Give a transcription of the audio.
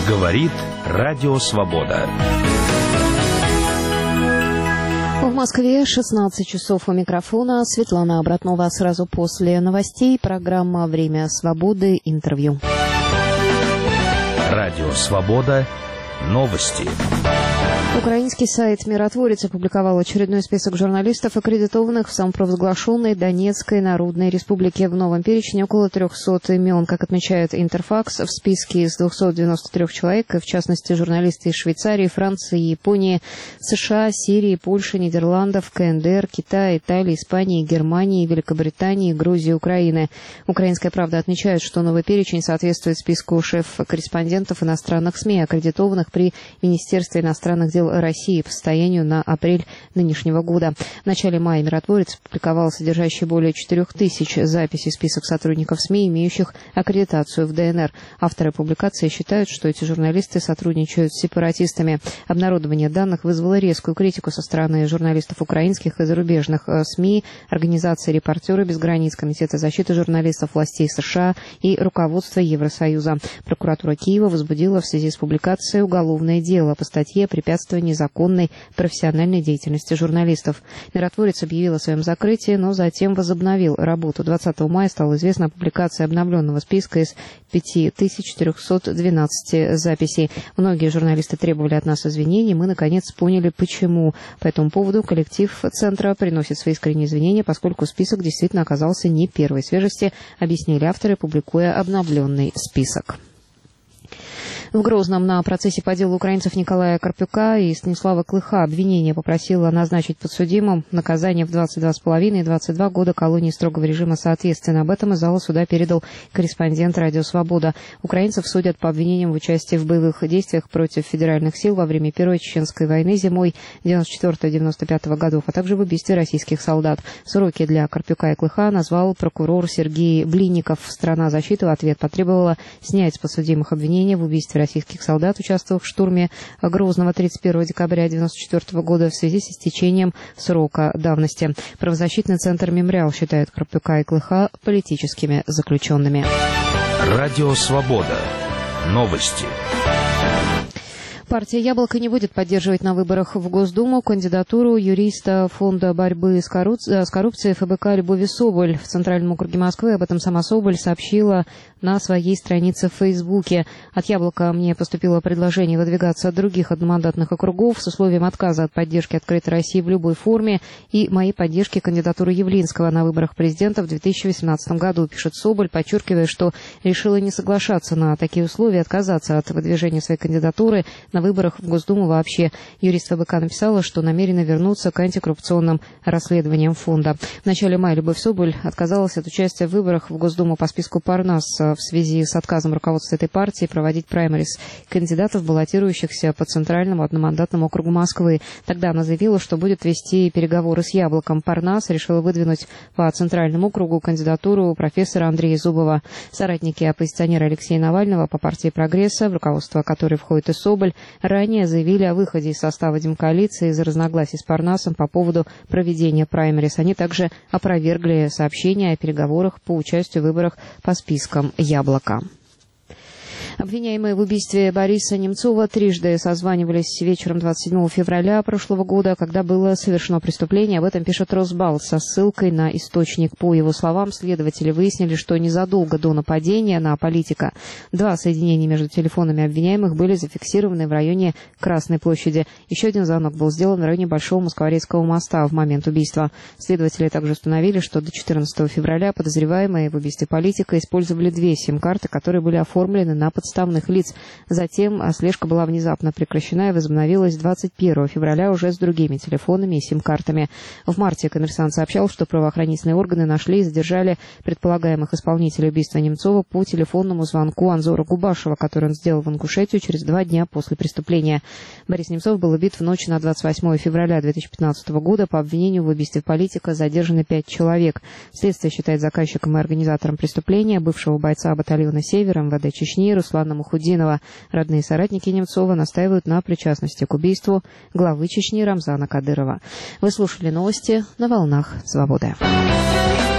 Говорит Радио Свобода. В Москве 16 часов у микрофона. Светлана Обратнова. Сразу после новостей программа «Время свободы». Интервью. Радио Свобода. Новости. Украинский сайт «Миротворец» опубликовал очередной список журналистов, аккредитованных в самопровозглашенной Донецкой Народной Республике. В новом перечне около 300 имен. Как отмечает Интерфакс, в списке из 293 человек, в частности, журналисты из Швейцарии, Франции, Японии, США, Сирии, Польши, Нидерландов, КНДР, Китая, Италии, Испании, Германии, Великобритании, Грузии, Украины. «Украинская правда» отмечает, что новый перечень соответствует списку шеф-корреспондентов иностранных СМИ, аккредитованных при Министерстве иностранных дел России по состоянию на апрель нынешнего года. В начале мая «Миротворец» опубликовал содержащий более 4000 записей в список сотрудников СМИ, имеющих аккредитацию в ДНР. Авторы публикации считают, что эти журналисты сотрудничают с сепаратистами. Обнародование данных вызвало резкую критику со стороны журналистов украинских и зарубежных СМИ, организации «Репортеры без границ», Комитета защиты журналистов, властей США и руководства Евросоюза. Прокуратура Киева возбудила в связи с публикацией уголовное дело по статье «Препятствие незаконной профессиональной деятельности журналистов». «Миротворец» объявил о своем закрытии, но затем возобновил работу. 20 мая стало известно о публикации обновленного списка из 5412 записей. Многие журналисты требовали от нас извинений. Мы, наконец, поняли, почему. По этому поводу коллектив Центра приносит свои искренние извинения, поскольку список действительно оказался не первой свежести, объяснили авторы, публикуя обновленный список. В Грозном на процессе по делу украинцев Николая Карпюка и Станислава Клыха обвинение попросило назначить подсудимым наказание в 22,5 и 22 года колонии строгого режима соответственно. Об этом из зала суда передал корреспондент «Радио Свобода». Украинцев судят по обвинениям в участии в боевых действиях против федеральных сил во время Первой Чеченской войны зимой 94-95 годов, а также в убийстве российских солдат. Сроки для Карпюка и Клыха назвал прокурор Сергей Блинников. Сторона защиты в ответ потребовала снять с подсудимых обвинения в убийстве российских солдат, участвовавших в штурме Грозного 31 декабря 1994 года в связи с истечением срока давности. Правозащитный центр «Мемориал» считает Карпюка и Клыха политическими заключенными. Радио Свобода. Новости. Партия «Яблоко» не будет поддерживать на выборах в Госдуму кандидатуру юриста Фонда борьбы с коррупцией ФБК Любови Соболь. В Центральном округе Москвы об этом сама Соболь сообщила на своей странице в Фейсбуке. От «Яблока» мне поступило предложение выдвигаться от других одномандатных округов с условием отказа от поддержки «Открытой России» в любой форме и моей поддержки кандидатуры Явлинского на выборах президента в 2018 году, пишет Соболь, подчеркивая, что решила не соглашаться на такие условия, отказаться от выдвижения своей кандидатуры на выборах в Госдуму вообще. Юрист ФБК написала, что намерена вернуться к антикоррупционным расследованиям фонда. В начале мая Любовь Соболь отказалась от участия в выборах в Госдуму по списку Парнас в связи с отказом руководства этой партии проводить праймерис кандидатов, баллотирующихся по Центральному одномандатному округу Москвы. Тогда она заявила, что будет вести переговоры с «Яблоком». Парнас решила выдвинуть по Центральному округу кандидатуру профессора Андрея Зубова. Соратники оппозиционера Алексея Навального по партии «Прогресса», в руководство которой входит и Соболь, ранее заявили о выходе из состава Демкоалиции из-за разногласий с Парнасом по поводу проведения праймерис. Они также опровергли сообщения о переговорах по участию в выборах по спискам «Яблоко». Обвиняемые в убийстве Бориса Немцова трижды созванивались вечером 27 февраля прошлого года, когда было совершено преступление. Об этом пишет Росбалт со ссылкой на источник. По его словам, следователи выяснили, что незадолго до нападения на политика 2 соединения между телефонами обвиняемых были зафиксированы в районе Красной площади. Еще один звонок был сделан в районе Большого Москворецкого моста в момент убийства. Следователи также установили, что до 14 февраля подозреваемые в убийстве политика использовали 2 сим-карты, которые были оформлены на подставных лиц. Затем слежка была внезапно прекращена и возобновилась 21 февраля уже с другими телефонами и сим-картами. В марте «Коммерсант» сообщал, что правоохранительные органы нашли и задержали предполагаемых исполнителей убийства Немцова по телефонному звонку Анзора Губашева, который он сделал в Ингушетию через 2 дня после преступления. Борис Немцов был убит в ночь на 28 февраля 2015 года. По обвинению в убийстве политика задержаны 5 человек. Следствие считает заказчиком и организатором преступления бывшего бойца батальона «Север» МВД Чечни Руслана Мухуддинова. Родные и соратники Немцова настаивают на причастности к убийству главы Чечни Рамзана Кадырова. Вы слушали новости на волнах «Свободы».